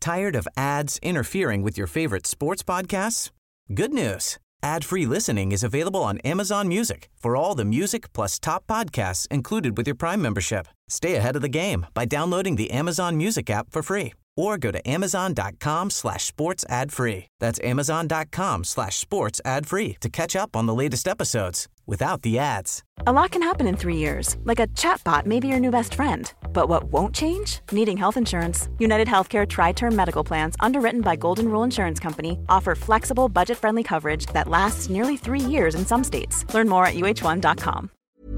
Tired of ads interfering with your favorite sports podcasts? Good news. Ad-free listening is available on Amazon Music for all the music plus top podcasts included with your Prime membership. Stay ahead of the game by downloading the Amazon Music app for free or go to amazon.com/sports ad free. That's amazon.com/sports ad free to catch up on the latest episodes without the ads. A lot can happen in 3 years, like a chatbot may be your new best friend. But what won't change? Needing health insurance. United Healthcare Tri-Term Medical Plans, underwritten by Golden Rule Insurance Company, offer flexible, budget-friendly coverage that lasts nearly 3 years in some states. Learn more at uh1.com.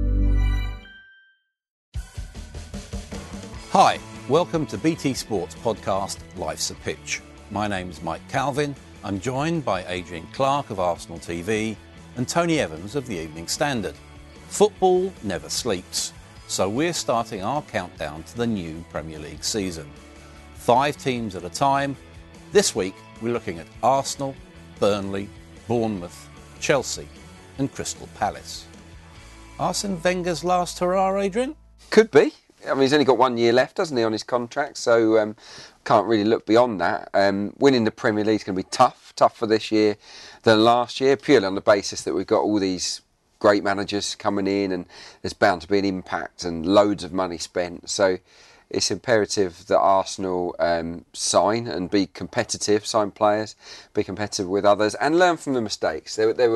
Hi, welcome to BT Sports podcast, Life's a Pitch. My name's Mike Calvin. I'm joined by Adrian Clark of Arsenal TV and Tony Evans of the Evening Standard. Football never sleeps, so we're starting our countdown to the new Premier League season. 5 teams at a time. This week we're looking at Arsenal, Burnley, Bournemouth, Chelsea and Crystal Palace. Arsene Wenger's last hurrah, Adrian? Could be. I mean, he's only got 1 year left, hasn't he, on his contract, so can't really look beyond that. Winning the Premier League is going to be tougher this year than last year, purely on the basis that we've got all these great managers coming in and there's bound to be an impact and loads of money spent. So it's imperative that Arsenal sign and be competitive, sign players, be competitive with others and learn from the mistakes.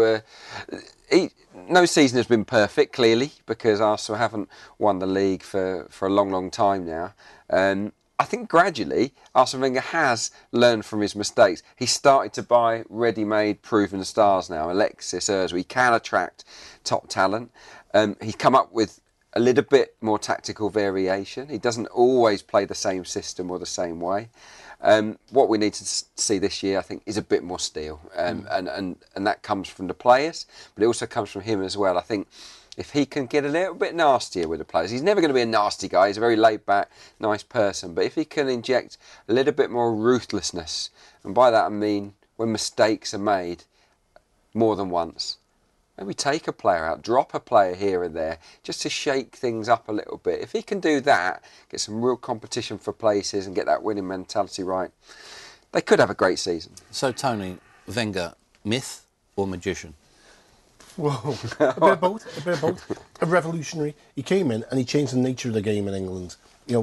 No season has been perfect, clearly, because Arsenal haven't won the league for a long time now. I think gradually Arsene Wenger has learned from his mistakes. He's started to buy ready-made proven stars now. Alexis Ozil, he can attract top talent. He's come up with a little bit more tactical variation. He doesn't always play the same system or the same way. What we need to see this year, I think, is a bit more steel. And that comes from the players, but it also comes from him as well. I think if he can get a little bit nastier with the players, he's never going to be a nasty guy, he's a very laid-back, nice person, but if he can inject a little bit more ruthlessness, and by that I mean when mistakes are made more than once, maybe take a player out, drop a player here and there, just to shake things up a little bit. If he can do that, get some real competition for places and get that winning mentality right, they could have a great season. So, Tony, Wenger, myth or magician? Whoa, a bit of both. A revolutionary. He came in and he changed the nature of the game in England.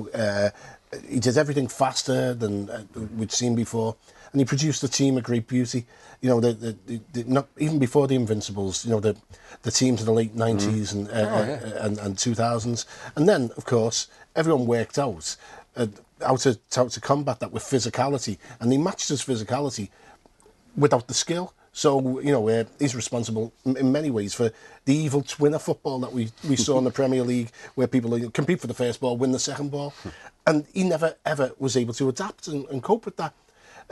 He did everything faster than we'd seen before, and he produced a team of great beauty. Not even before the Invincibles. The teams in the late 90s and 2000s, and then of course everyone worked out how to combat that with physicality, and he matched his physicality without the skill. So, he's responsible in many ways for the evil twinner football that we saw in the Premier League, where people compete for the first ball, win the second ball. And he never, ever was able to adapt and cope with that.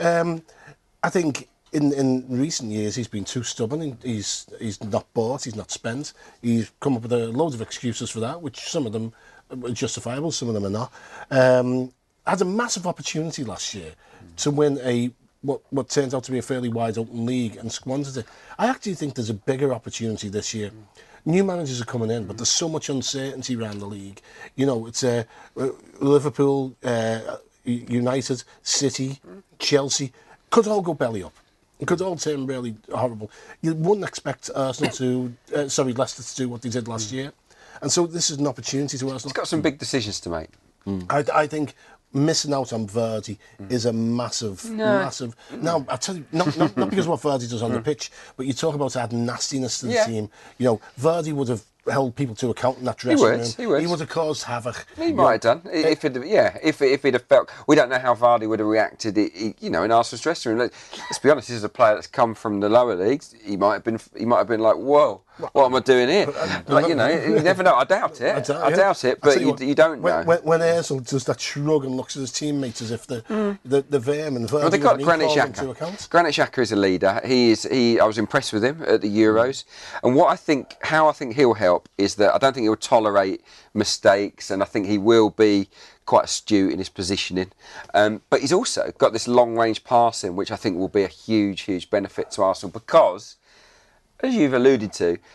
I think in recent years he's been too stubborn. He's not bought, he's not spent. He's come up with a load of excuses for that, which some of them are justifiable, some of them are not. Had a massive opportunity last year to win what turns out to be a fairly wide open league and squandered it. I actually think there's a bigger opportunity this year. New managers are coming in, but there's so much uncertainty around the league. It's Liverpool, United, City, Chelsea could all go belly up. It could all turn really horrible. You wouldn't expect Arsenal Leicester to do what they did last year, and so this is an opportunity to Arsenal. He's got some big decisions to make. I think missing out on Vardy is a massive. Now, I tell you, not because of what Vardy does on the pitch, but you talk about adding nastiness to the team. Vardy would have held people to account in that dressing room. He would have caused havoc. He might have done. If he'd have felt. We don't know how Vardy would have reacted. In Arsenal's dressing room. Let's be honest. This is a player that's come from the lower leagues. He might have been like, whoa. What am I doing here? You never know. I doubt it. I doubt it, but you don't know. When Ozil does that shrug and looks at his teammates as if the vermin. Well, they've got Granit Xhaka. Granit Xhaka is a leader. I was impressed with him at the Euros, and how I think he'll help is that I don't think he'll tolerate mistakes, and I think he will be quite astute in his positioning. But he's also got this long-range passing, which I think will be a huge benefit to Arsenal because, as you've alluded to,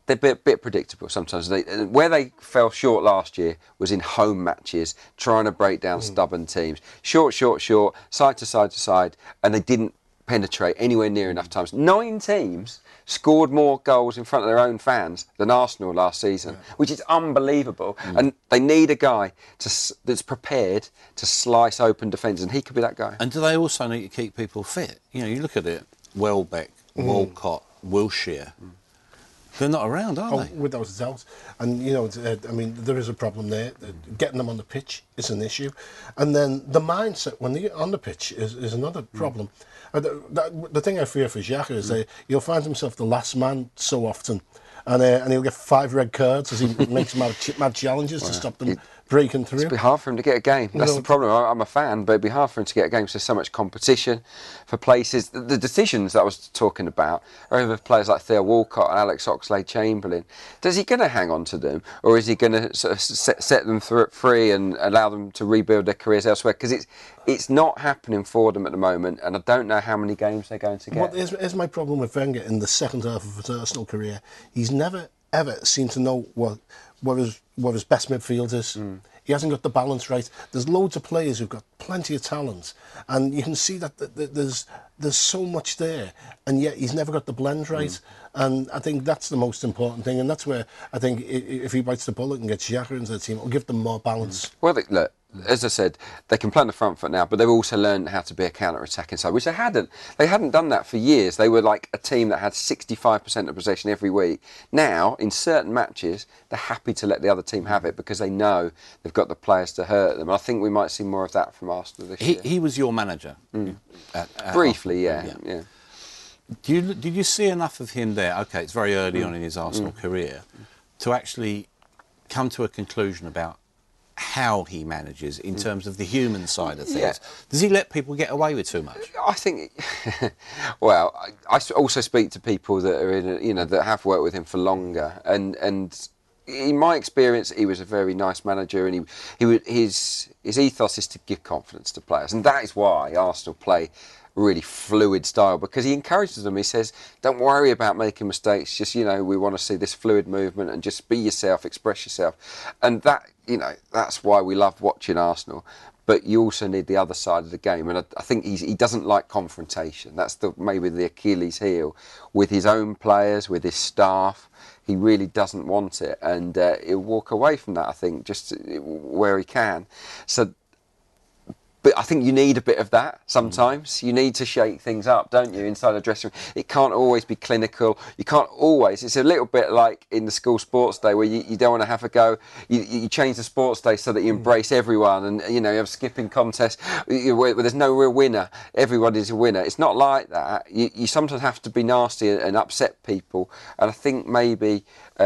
they're a bit predictable sometimes. Where they fell short last year was in home matches, trying to break down stubborn teams. Short, side to side, and they didn't penetrate anywhere near enough times. 9 teams scored more goals in front of their own fans than Arsenal last season, which is unbelievable. And they need a guy that's prepared to slice open defences, and he could be that guy. And do they also need to keep people fit? You know, you look at it, Welbeck, Walcott, Wilshere. They're not around, are they? Without a doubt. And, you know, I mean, there is a problem there. Getting them on the pitch is an issue. And then the mindset when they're on the pitch is another problem. The thing I fear for Xhaka is that he'll find himself the last man so often. And he'll get 5 red cards as he makes mad challenges to stop them breaking through. It'd be hard for him to get a game. That's the problem. I'm a fan, but it'd be hard for him to get a game because there's so much competition for places. The decisions that I was talking about are over players like Theo Walcott and Alex Oxlade-Chamberlain. Is he going to hang on to them, or is he going to sort of set them free and allow them to rebuild their careers elsewhere? Because it's not happening for them at the moment, and I don't know how many games they're going to get. Well, here's my problem with Wenger in the second half of his Arsenal career. He's never, ever seemed to know what his best midfield is. He hasn't got the balance right. There's loads of players who've got plenty of talent, and you can see that there's so much there, and yet he's never got the blend right. And I think that's the most important thing, and that's where I think if he bites the bullet and gets Xhaka into the team, it'll give them more balance. Well, look, as I said, they can play on the front foot now, but they've also learned how to be a counter-attacking side, which they hadn't. They hadn't done that for years. They were like a team that had 65% of possession every week. Now, in certain matches, they're happy to let the other team have it because they know they've got the players to hurt them. And I think we might see more of that from Arsenal this year. He was your manager? Briefly, yeah. Did you see enough of him there? OK, it's very early on in his Arsenal career to actually come to a conclusion about how he manages in terms of the human side of things. Yeah. Does he let people get away with too much? I think, well, I also speak to people that are in, that have worked with him for longer, and in my experience, he was a very nice manager, and his ethos is to give confidence to players, and that is why Arsenal play a really fluid style, because he encourages them. He says, don't worry about making mistakes, just, we want to see this fluid movement and just be yourself, express yourself. And that, that's why we love watching Arsenal. But you also need the other side of the game, and I think he doesn't like confrontation. That's maybe the Achilles heel with his own players, with his staff. He really doesn't want it, and he'll walk away from that, I think, just where he can. So, but I think you need a bit of that sometimes. You need to shake things up, don't you, inside the dressing room? It can't always be clinical. You can't always. It's a little bit like in the school sports day where you don't want to have a go. You change the sports day so that you embrace everyone, and you have skipping contests where there's no real winner. Everybody's a winner. It's not like that. You sometimes have to be nasty and upset people, and I think maybe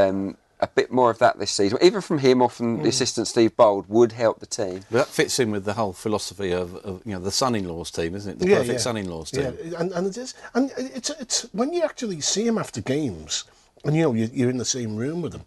a bit more of that this season, even from him or from the assistant Steve Bold, would help the team. But that fits in with the whole philosophy of the son-in-laws team, isn't it? The perfect son-in-laws team. Yeah, and it is. And it's when you actually see him after games, and you're in the same room with him,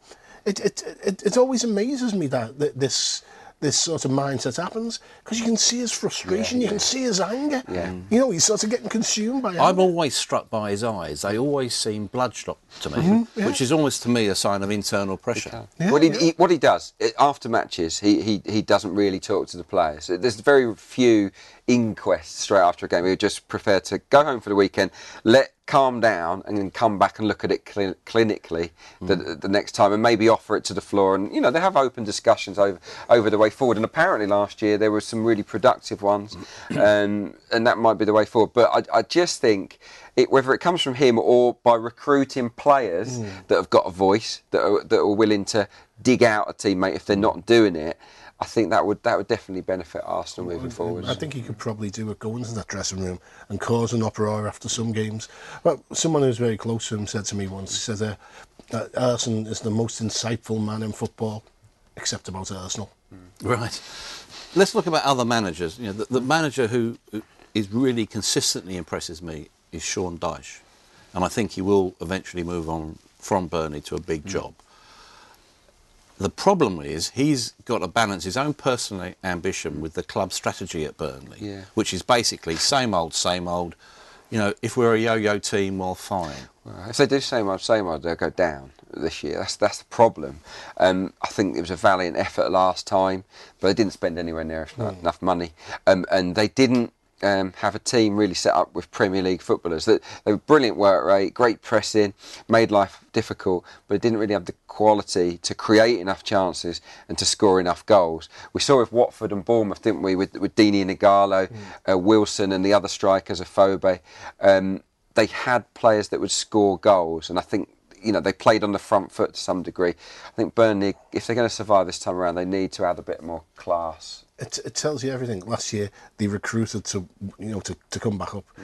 it always amazes me that this sort of mindset happens, because you can see his frustration, you can see his anger. Yeah. He's sort of getting consumed by anger. I'm always struck by his eyes. They always seem bloodshot to me, which is almost to me a sign of internal pressure. Yeah, what he does after matches, he doesn't really talk to the players. There's very few inquests straight after a game. He would just prefer to go home for the weekend, calm down, and then come back and look at it clinically the next time, and maybe offer it to the floor. And they have open discussions over the way forward. And apparently last year there were some really productive ones, and that might be the way forward. But I just think whether it comes from him or by recruiting players that have got a voice, that are willing to dig out a teammate if they're not doing it, I think that would definitely benefit Arsenal moving forward. I think he could probably do it, go into that dressing room and cause an uproar after some games. Well, someone who's very close to him said to me once, he said that Arsene is the most insightful man in football, except about Arsenal. Right. Let's look about other managers. The manager who is really consistently impresses me is Sean Dyche, and I think he will eventually move on from Burnley to a big job. The problem is he's got to balance his own personal ambition with the club strategy at Burnley, which is basically same old, if we're a yo-yo team, well, fine. If they do same old, they'll go down this year. That's the problem. I think it was a valiant effort last time, but they didn't spend anywhere near enough money, and they didn't have a team really set up with Premier League footballers. They were brilliant work rate, great pressing, made life difficult, but didn't really have the quality to create enough chances and to score enough goals. We saw with Watford and Bournemouth, didn't we, with Dini and Igalo, Wilson and the other strikers of Phobe. They had players that would score goals, and I think they played on the front foot to some degree. I think Burnley, if they're going to survive this time around, they need to add a bit more class. It tells you everything. Last year they recruited to come back up,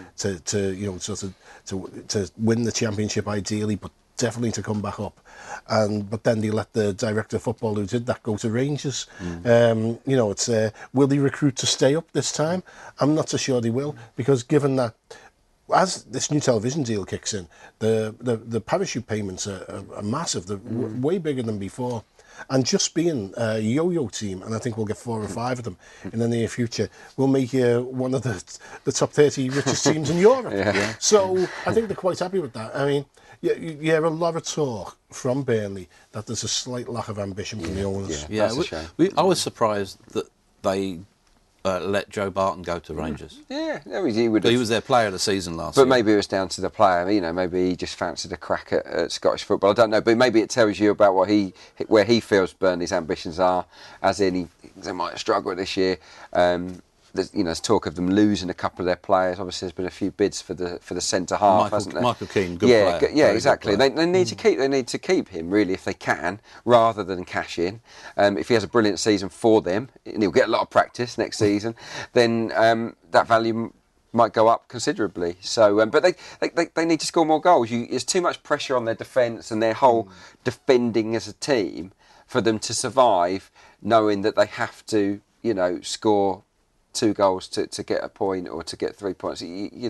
to win the championship ideally, but definitely to come back up. But then they let the director of football who did that go to Rangers. Will they recruit to stay up this time? I'm not so sure they will, because given that as this new television deal kicks in, the parachute payments are massive. They're way bigger than before. And just being a yo-yo team, and I think we'll get 4 or 5 of them in the near future, will make you one of the top 30 richest teams in Europe. Yeah. So I think they're quite happy with that. I mean, you hear a lot of talk from Burnley that there's a slight lack of ambition from the owners. Yeah, that's a shame. I was surprised that they let Joe Barton go to Rangers. Yeah, he would. He was their player of the season last year. But maybe it was down to the player. Maybe he just fancied a crack at Scottish football. I don't know, but maybe it tells you about where he feels Burnley's ambitions are. As in, they might struggle this year. There's talk of them losing a couple of their players. Obviously, there's been a few bids for the centre half, hasn't there? Michael Keane, good player. Yeah, exactly. They need to keep him really if they can, rather than cash in. If he has a brilliant season for them, and he'll get a lot of practice next season, then that value might go up considerably. So, but they need to score more goals. There's too much pressure on their defence and their whole defending as a team for them to survive, knowing that they have to, score 2 goals to get a point or to get 3 points.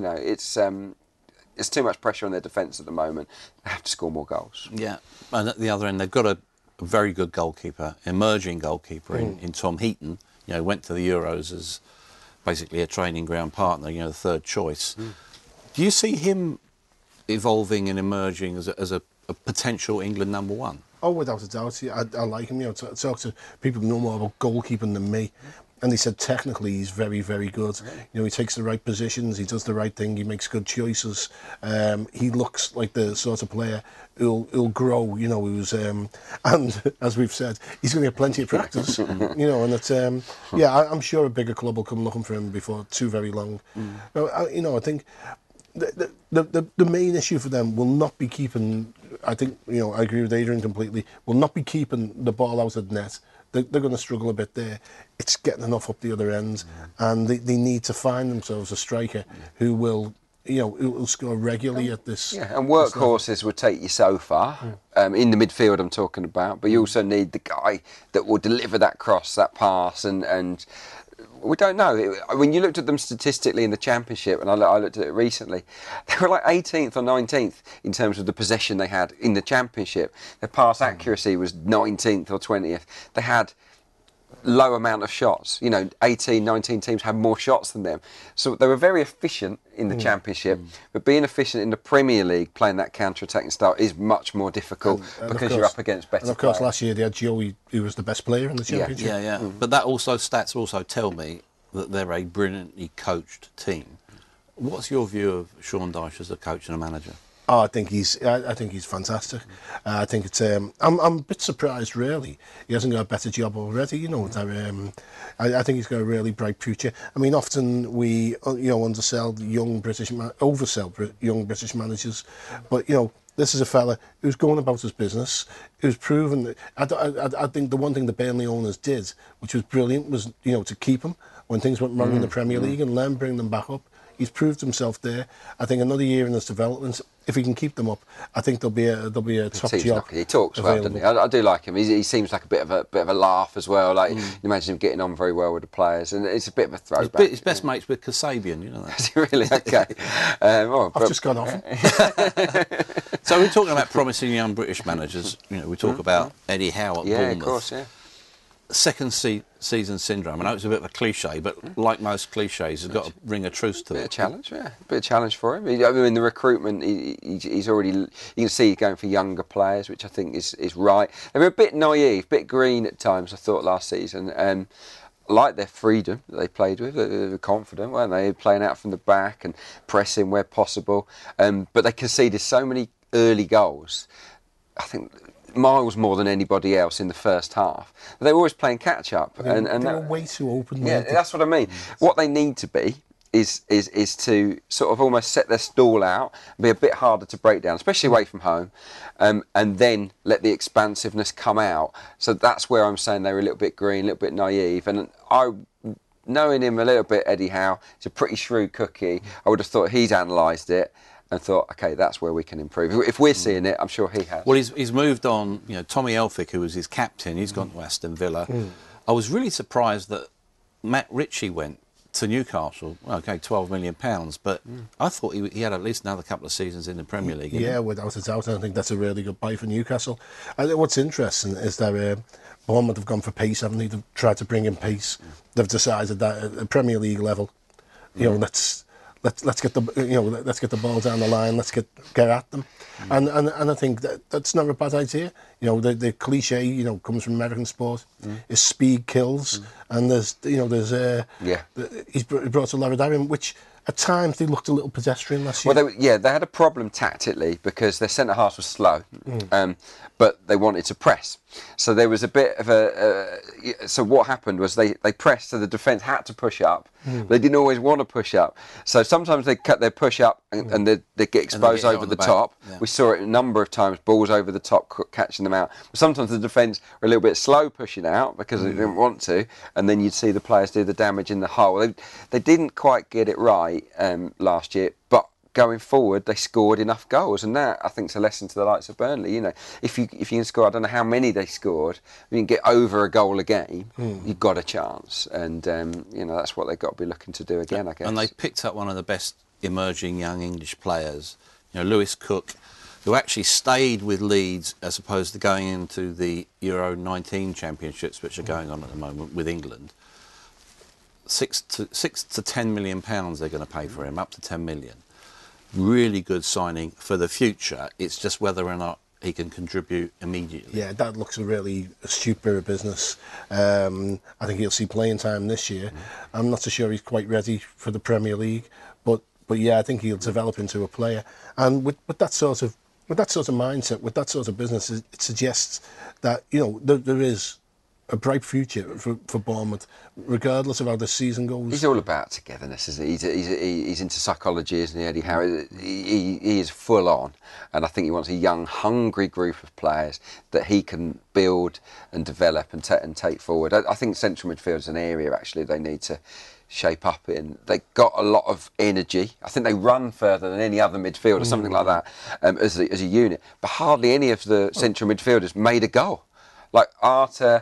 It's too much pressure on their defence at the moment. They have to score more goals. Yeah, and at the other end, they've got a very good goalkeeper, emerging goalkeeper in Tom Heaton. Went to the Euros as basically a training ground partner. The third choice. Do you see him evolving and emerging as a potential England number 1? Oh, without a doubt. I like him. Talk to people who know more about goalkeeping than me. And they said technically he's very, very good. He takes the right positions, he does the right thing, he makes good choices. He looks like the sort of player who'll grow, who's and as we've said, he's going to get plenty of practice. And it's I'm sure a bigger club will come looking for him before too very long. I think the main issue for them will not be keeping. I think I agree with Adrian completely. Will not be keeping the ball out of the net. They're going to struggle a bit there. It's getting enough up the other end, and they need to find themselves a striker who will score regularly at this. Yeah, and workhorses would take you so far. In the midfield, I'm talking about, but you also need the guy that will deliver that cross, that pass, and we don't know. When you looked at them statistically in the Championship, and I looked at it recently, they were like 18th or 19th in terms of the possession they had in the Championship. Their pass accuracy was 19th or 20th. They had low amount of shots. 18, 19 teams had more shots than them. So they were very efficient in the Championship, but being efficient in the Premier League, playing that counter-attacking style, is much more difficult because you're up against better players. And of course, last year they had Joey, who was the best player in the Championship. Yeah. But stats also tell me that they're a brilliantly coached team. What's your view of Sean Dyche as a coach and a manager? Oh, I think he's fantastic. I think it's. I'm a bit surprised, really. He hasn't got a better job already. I think he's got a really bright future. I mean, often we, oversell young British managers, but this is a fella who's going about his business, who's proven that. I think the one thing the Burnley owners did, which was brilliant, was to keep him when things went wrong in the Premier League and then bring them back up. He's proved himself there. I think another year in his development, if he can keep them up, I think there'll be a top job. Lucky. He talks well, doesn't he? I do like him. He seems like a bit of a laugh as well. Like you imagine him getting on very well with the players, and it's a bit of a throwback. His best mates with Kasabian, that. Is he really? Okay. I've just gone off. So we're talking about promising young British managers. We talk about Eddie Howe at Bournemouth. Yeah, of course. Yeah. second season syndrome. I know it's a bit of a cliche, but like most cliches, it's got to ring a truce to it. Bit of challenge, yeah. A bit of challenge for him. I mean, the recruitment, he's already. You can see he's going for younger players, which I think is right. They were a bit naive, a bit green at times, I thought, last season. I like their freedom that they played with. They were confident, weren't they? Playing out from the back and pressing where possible. But they conceded so many early goals. I think miles more than anybody else in the first half. They were always playing catch up, and they were way too open. Yeah, that's what I mean. What they need to be is to sort of almost set their stall out, and be a bit harder to break down, especially away from home, and then let the expansiveness come out. So that's where I'm saying they were a little bit green, a little bit naive, and knowing him a little bit, Eddie Howe, he's a pretty shrewd cookie. I would have thought he's analysed it and thought, OK, that's where we can improve. If we're seeing it, I'm sure he has. Well, he's moved on. You know, Tommy Elphick, who was his captain, he's gone to Aston Villa. I was really surprised that Matt Ritchie went to Newcastle. Well, OK, £12 million, but I thought he had at least another couple of seasons in the Premier League. Yeah, without a doubt. I think that's a really good buy for Newcastle. I think what's interesting is that Bournemouth have gone for pace, haven't they? They've tried to bring in pace. They've decided that at the Premier League level, you know, let's get the ball down the line. Let's get at them, and I think that's not a bad idea. You know, the cliche comes from American sport is speed kills, and he's brought a lot of that in, which at times they looked a little pedestrian last year. Well, they had a problem tactically because their centre half was slow, but they wanted to press. So there was a bit of so what happened was they pressed, so the defence had to push up. They didn't always want to push up. So sometimes they cut their push up and they get exposed over the top. Yeah. We saw it a number of times, balls over the top, catching them out. But sometimes the defence were a little bit slow pushing out because they didn't want to, and then you'd see the players do the damage in the hole. They didn't quite get it right last year, but going forward, they scored enough goals, and that I think is a lesson to the likes of Burnley. You know, if you can score, I don't know how many they scored. If you can get over a goal a game, you've got a chance, and that's what they've got to be looking to do again, I guess. And they picked up one of the best emerging young English players, Lewis Cook, who actually stayed with Leeds as opposed to going into the Euro 19 championships, which are going on at the moment with England. £6 to £10 million they're going to pay for him, up to £10 million. Really good signing for the future. It's just whether or not he can contribute immediately. Yeah, that looks a really astute bit of business. I think he'll see playing time this year. I'm not so sure he's quite ready for the Premier League, but yeah, I think he'll develop into a player. And with that sort of mindset, with that sort of business, it suggests that there is a bright future for Bournemouth, regardless of how the season goes. He's all about togetherness, isn't he? He's into psychology, isn't he, Eddie Howe? He is full on, and I think he wants a young, hungry group of players that he can build and develop and take forward. I think central midfield is an area actually they need to shape up in. They got a lot of energy. I think they run further than any other midfielder, something like that, as a unit. But hardly any of the central midfielders made a goal. Like Arter,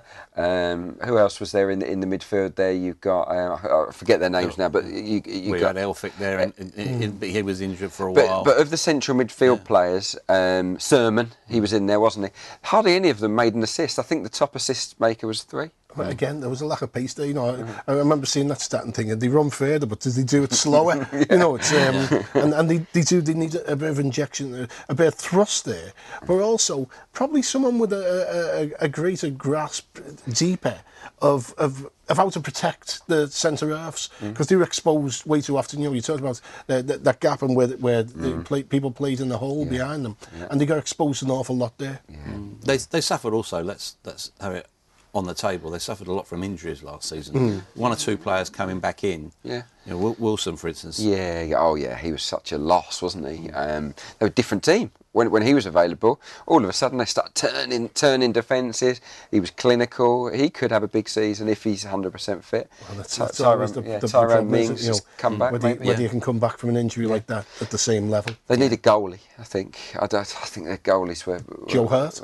who else was there in the midfield there? You've got, I forget their names now, but you got Elphick there, and he was injured for a while. But of the central midfield players, Sermon, he was in there, wasn't he? Hardly any of them made an assist. I think the top assist maker was 3. But again, there was a lack of pace there. I remember seeing that stat and thinking they run further, but did they do it slower? It's and they need a bit of injection, a bit of thrust there, but also probably someone with a greater grasp, deeper of how to protect the centre halves, because they were exposed way too often. You talked about that gap and where people played in the hole behind them, and they got exposed an awful lot there. They suffered also. Let's have it on the table. They suffered a lot from injuries last season. 1 or 2 players coming back in. Wilson, for instance. He was such a loss, wasn't he? They were a different team when he was available. All of a sudden they start turning defences. He was clinical. He could have a big season if he's 100% fit. Well, that's always the Tyrone Mings has come back. Whether you can come back from an injury like that at the same level. They need a goalie, I think. I think their goalies were Joe Hurt.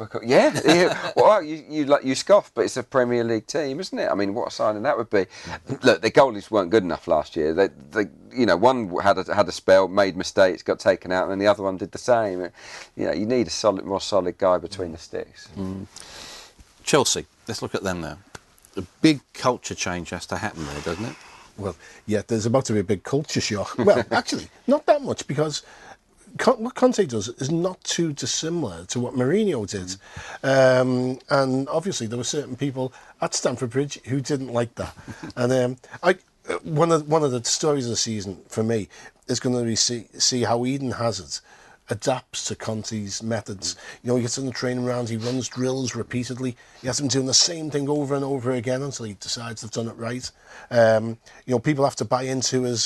Well, you scoff, but it's a Premier League team, isn't it? I mean, what a signing that would be. Look, their goalies weren't good enough last year. They one had a spell, made mistakes, got taken out, and then the other one did the same. You need a more solid guy between the sticks. Chelsea, let's look at them now. a big culture change has to happen there, doesn't it? Well, yeah, there's about to be a big culture shock. Well, actually, not that much, because what Conte does is not too dissimilar to what Mourinho did. And obviously there were certain people at Stamford Bridge who didn't like that. And one of the stories of the season for me is going to be see how Eden Hazard adapts to Conte's methods. You know, he gets in the training rounds, he runs drills repeatedly. He has him doing the same thing over and over again until he decides they've done it right. You know, people have to buy into his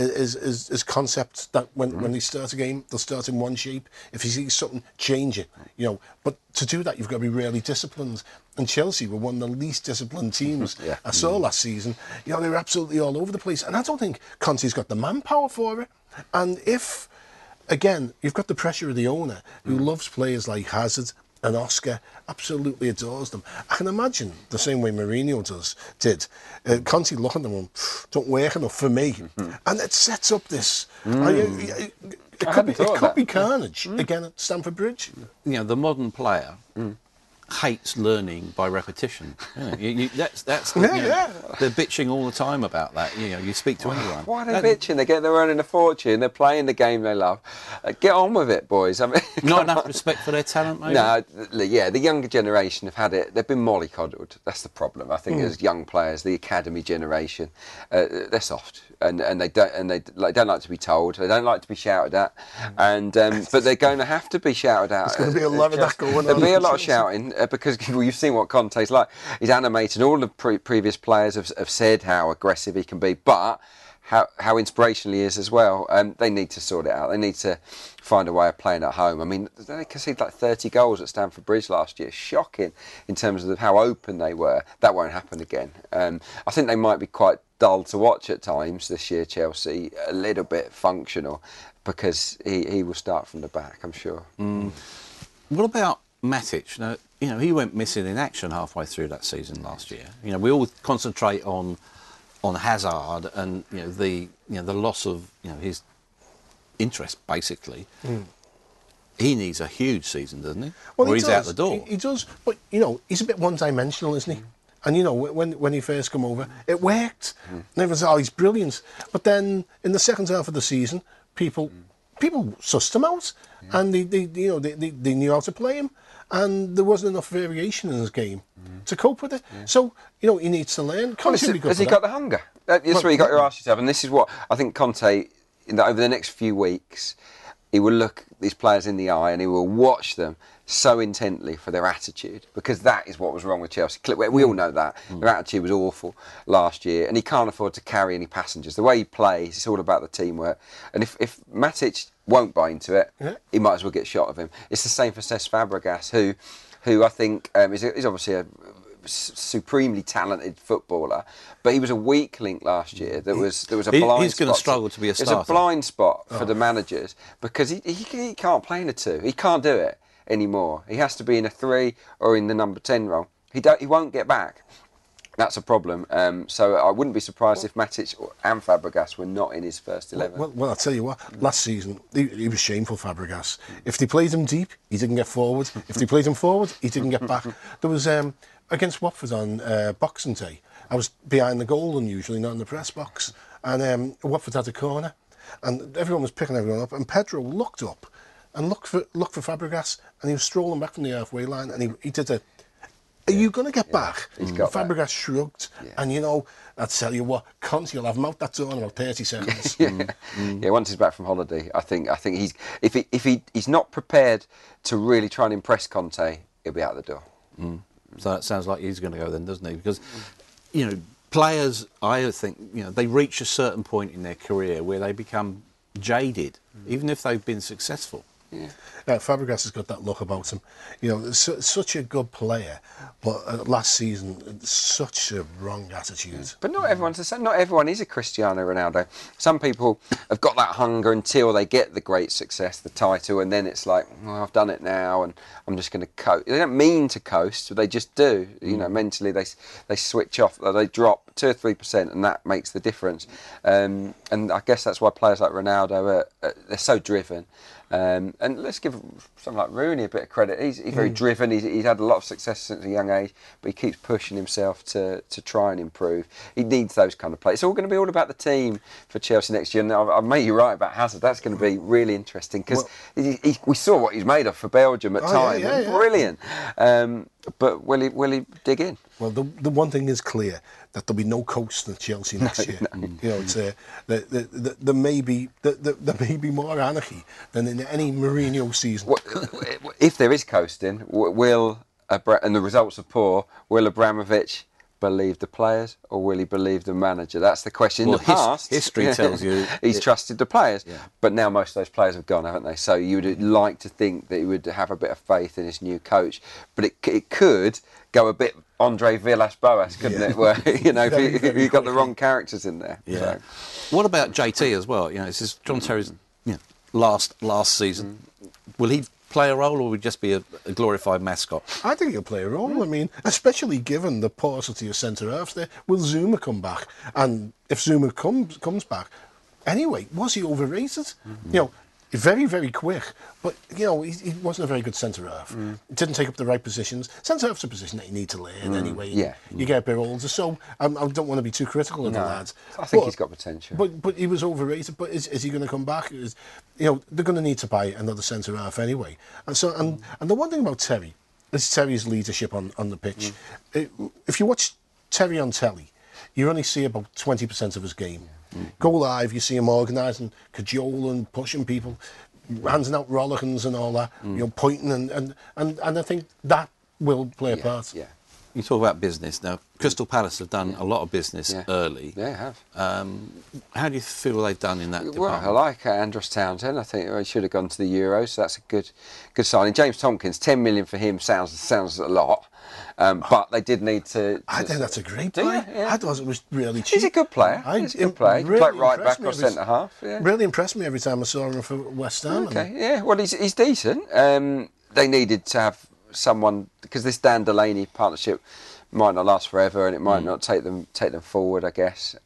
concept that when they start a game, they'll start in one shape. If he sees something, change it. You know, but to do that, you've got to be really disciplined. And Chelsea were one of the least disciplined teams I saw last season. You know, they were absolutely all over the place. And I don't think Conte's got the manpower for it. And if... Again, you've got the pressure of the owner who loves players like Hazard and Oscar, absolutely adores them. I can imagine the same way Mourinho did. Conte looking at them, don't work enough for me. And it sets up this... It could be carnage again at Stamford Bridge. You know, the modern player hates learning by repetition. They're bitching all the time about that. You know, you speak to anyone. Why are they bitching? They're earning a fortune. They're playing the game they love. Get on with it, boys. I mean, not enough respect for their talent, maybe? No, yeah, the younger generation have had it. They've been mollycoddled. That's the problem. I think as young players, the academy generation, they're soft. And they don't like to be told. They don't like to be shouted at, and but they're going to have to be shouted at. There's going to be a lot of that going on. There'll be a lot of shouting because you've seen what Conte's like. He's animated. All the previous players have said how aggressive he can be, but how inspirational he is as well. They need to sort it out. They need to find a way of playing at home. I mean, they conceded like 30 goals at Stamford Bridge last year. Shocking in terms of how open they were. That won't happen again. I think they might be quite dull to watch at times this year, Chelsea, a little bit functional, because he will start from the back, I'm sure. What about Matic? Now, you know, he went missing in action halfway through that season last year. You know, we all concentrate on Hazard and the loss of his interest, basically. He needs a huge season, doesn't he? Well, or he's out the door. He does, but he's a bit one-dimensional, isn't he? And when he first come over, it worked. And everyone said, "Oh, he's brilliant." But then in the second half of the season, people sussed him out, and they knew how to play him, and there wasn't enough variation in his game to cope with it. So he needs to learn. Has he got the hunger? That's what you got to ask yourself. And this is what I think Conte, over the next few weeks, he will look these players in the eye and he will watch them so intently for their attitude, because that is what was wrong with Chelsea. We all know that. Their attitude was awful last year, and he can't afford to carry any passengers. The way he plays, it's all about the teamwork. And if Matic won't buy into it, he might as well get shot of him. It's the same for Cesc Fabregas, who I think is obviously a supremely talented footballer, but he was a weak link last year. There was a blind spot. He's going to struggle to be a starter. There's a blind spot for the managers, because he can't play in a 2. He can't do it anymore. He has to be in a 3 or in the number 10 role. He won't get back. That's a problem. So I wouldn't be surprised if Matic and Fabregas were not in his first 11. Well, I'll tell you what. Last season, he was shameful, Fabregas. If they played him deep, he didn't get forward. If they played him forward, he didn't get back. There was against Watford on Boxing Day. I was behind the goal, and usually not in the press box. And Watford had a corner, and everyone was picking everyone up. And Pedro looked up and looked for Fabregas, and he was strolling back from the halfway line, and he did a... Are you going to get back? Fabregas shrugged, and I'll tell you what, Conte will have him out that door in about 30 seconds. Yeah, once he's back from holiday, I think he's if he's not prepared to really try and impress Conte, he'll be out the door. So that sounds like he's going to go then, doesn't he? Because players, I think they reach a certain point in their career where they become jaded, even if they've been successful. Fabregas has got that look about him. Such a good player, but last season, such a wrong attitude. But not everyone's the same. Not everyone is a Cristiano Ronaldo. Some people have got that hunger until they get the great success, the title, and then it's like, well, I've done it now, and I'm just going to coast. They don't mean to coast, but they just do. Mentally they switch off, they drop 2 or 3%, and that makes the difference. And I guess that's why players like Ronaldo they're so driven. And let's give someone like Rooney a bit of credit. He's very driven. He's had a lot of success since a young age, but he keeps pushing himself to try and improve. He needs those kind of players. It's all going to be all about the team for Chelsea next year. And I've made you right about Hazard. That's going to be really interesting because we saw what he's made of for Belgium at times. Brilliant. But will he dig in? Well, the one thing is clear, that there'll be no coast at Chelsea next year. You know, it's there may be more anarchy than in any Mourinho season. If there is coasting, and the results are poor, will Abramovich believe the players or will he believe the manager? That's the question. In the past, history tells you he's trusted the players, but now most of those players have gone, haven't they? So you would like to think that he would have a bit of faith in his new coach, but it could go a bit Andre Villas-Boas, couldn't it? Where if you got the wrong characters in there. Yeah. So. What about JT as well? You know, this is John Terry's last season. Will he play a role, or will he just be a glorified mascot? I think he'll play a role. I mean, especially given the paucity of centre halves there. Will Zuma come back? And if Zuma comes back, anyway, was he overrated? You know, very, very quick, but he wasn't a very good centre half. Didn't take up the right positions. Centre half's a position that you need to learn anyway. You get a bit older, so I don't want to be too critical of the lads. I think he's got potential. But he was overrated. But is he going to come back? They're going to need to buy another centre half anyway. And so and the one thing about Terry is Terry's leadership on the pitch. If you watch Terry on telly, you only see about 20% of his game. Go live, you see him organising, cajoling, pushing people, handing out rollickins and all that, pointing and I think that will play a part. Yeah. You talk about business now. Crystal Palace have done a lot of business early. They have. How do you feel they've done in that department? Well, I like Andros Townsend. I think he should have gone to the Euros, so that's a good signing. James Tompkins, 10 million for him sounds a lot. But they did need to. I think that's a great player. I thought it was really cheap. He's a good player. He's a good player. Really played right back or centre half. Yeah. Really impressed me every time I saw him for West Ham. Okay, yeah. Well, he's decent. They needed to have someone, because this Dan Delaney partnership might not last forever and it might not take them forward, I guess.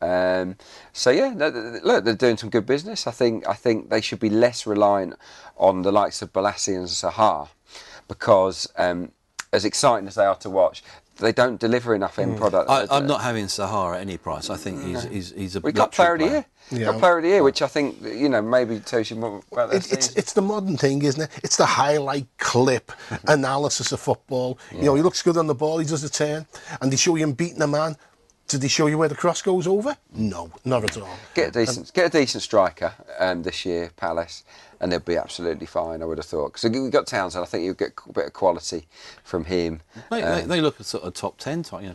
So yeah, look, they're doing some good business. I think they should be less reliant on the likes of Balassi and Zaha, because as exciting as they are to watch, they don't deliver enough end product. I'm not having Zaha at any price. I think he's a. We got player of the year. Got player of the year, which I think maybe tells you more about that. It's the modern thing, isn't it? It's the highlight clip analysis of football. He looks good on the ball. He does a turn, and they show you him beating a man. Did they show you where the cross goes over? No, not at all. Get a decent striker this year, Palace, and they'll be absolutely fine, I would have thought. Because we've got Townsend, I think you'll get a bit of quality from him. They look at sort of top 10, 9th,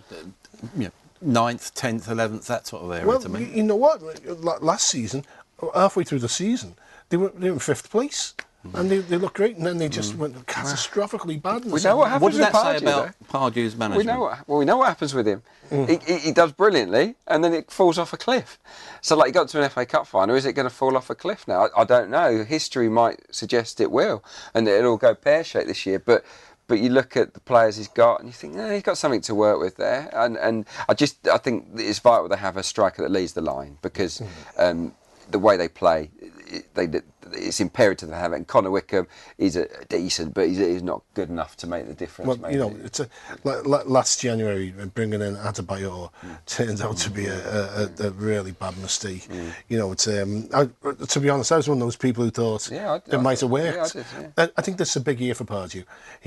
10th, 11th, that sort of area well, to me. You know what? Last season, halfway through the season, they were in 5th place. And they look great, and then they just went catastrophically bad. We know what happens. What does that say about Pardew's management? We know what happens with him. He does brilliantly, and then it falls off a cliff. So, he got to an FA Cup final. Is it going to fall off a cliff now? I don't know. History might suggest it will, and it'll go pear-shaped this year. But you look at the players he's got, and you think, he's got something to work with there. And I think it's vital they have a striker that leads the line, because the way they play, it's imperative to have it. And Connor Wickham, he's decent, but he's not good enough to make the difference. Well, it's last January bringing in Adebayor turned out to be a really bad mistake. It's to be honest, I was one of those people who thought it might have worked. I think this is a big year for Pardew.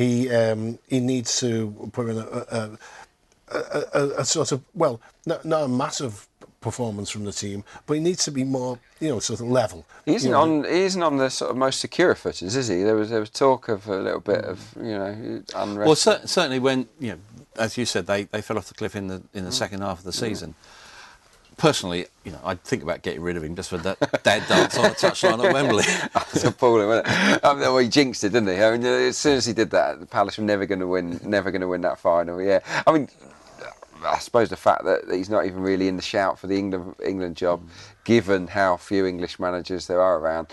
He needs to put in a sort of, well, not a massive performance from the team, but he needs to be more, sort of level. He isn't on the sort of most secure footings, is he? There was talk of a little bit of unrest. Well, certainly when as you said, they fell off the cliff in the second half of the season. Personally, I'd think about getting rid of him just for that dad dance on a touchline at Wembley. That's appalling, wasn't it? Well, he jinxed it, didn't he? As soon as he did that, the Palace were never going to win that final. Yeah, I suppose the fact that he's not even really in the shout for the England job, given how few English managers there are around,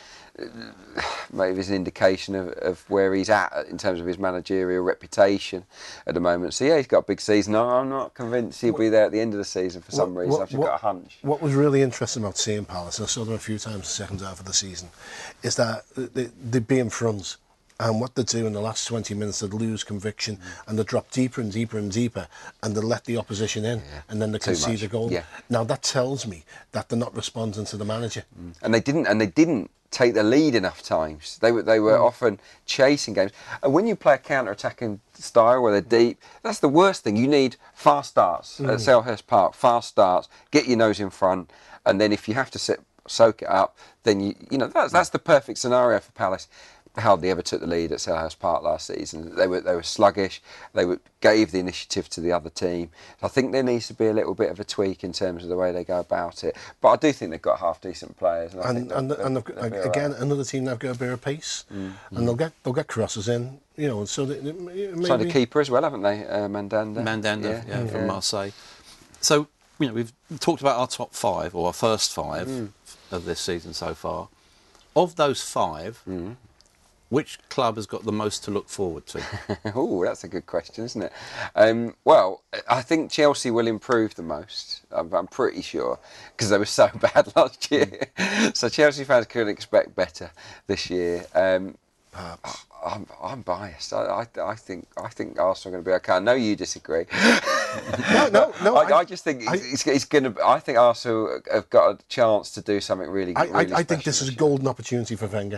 maybe is an indication of where he's at in terms of his managerial reputation at the moment. So yeah, he's got a big season. I'm not convinced he'll be there at the end of the season for some reason. I've just got a hunch. What was really interesting about seeing Palace, and I saw them a few times the second half of the season, is that they'd be in front. And what they do in the last 20 minutes, they'd lose conviction and they drop deeper and deeper and deeper and they let the opposition in and then they concede a goal. Yeah. Now that tells me that they're not responding to the manager. And they didn't take the lead enough times. They were often chasing games. And when you play a counter-attacking style where they're deep, that's the worst thing. You need fast starts at Selhurst Park, fast starts, get your nose in front, and then if you have to soak it up, then you know that's the perfect scenario for Palace. Hardly ever took the lead at Selhurst Park last season. They were sluggish. They gave the initiative to the other team. I think there needs to be a little bit of a tweak in terms of the way they go about it. But I do think they've got half decent players. And again, another team they've got a bit of pace, and they'll get crosses in. You know, so maybe signed a keeper as well, haven't they? Mandanda from Marseille. So we've talked about our top 5 or our first 5 of this season so far. Of those 5. Which club has got the most to look forward to? Oh, that's a good question, isn't it? Well, I think Chelsea will improve the most. I'm pretty sure, because they were so bad last year. So Chelsea fans could expect better this year. Perhaps. I'm biased. I think Arsenal are going to be okay. I know you disagree. No. I just think it's going to. I think Arsenal have got a chance to do something really. I think this is a golden opportunity for Wenger.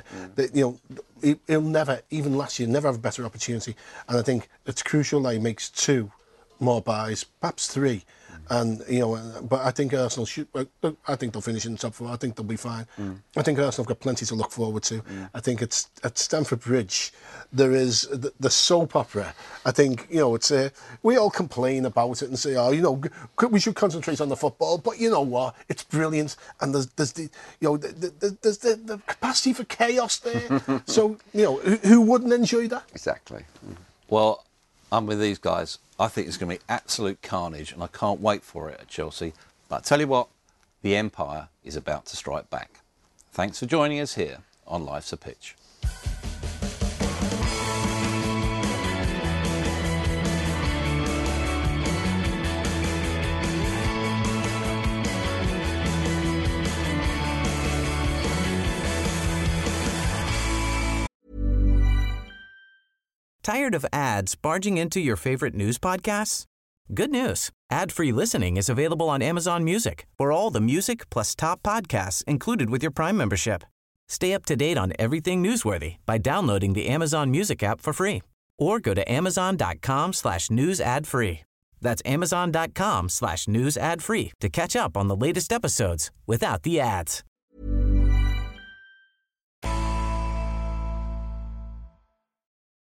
He'll never, even last year, never have a better opportunity. And I think it's crucial that he makes 2 more buys, perhaps 3. And but I think Arsenal should. I think they'll finish in the top 4. I think they'll be fine. I think Arsenal have got plenty to look forward to. I think it's at Stamford Bridge. There is the soap opera. I think it's we all complain about it and say, we should concentrate on the football. But you know what? It's brilliant, and there's the capacity for chaos there. So who wouldn't enjoy that? Exactly. Well, I'm with these guys. I think it's going to be absolute carnage, and I can't wait for it at Chelsea. But I tell you what, the Empire is about to strike back. Thanks for joining us here on Life's a Pitch. Tired of ads barging into your favorite news podcasts? Good news. Ad-free listening is available on Amazon Music for all the music plus top podcasts included with your Prime membership. Stay up to date on everything newsworthy by downloading the Amazon Music app for free or go to amazon.com/news ad free. That's amazon.com/news ad free to catch up on the latest episodes without the ads.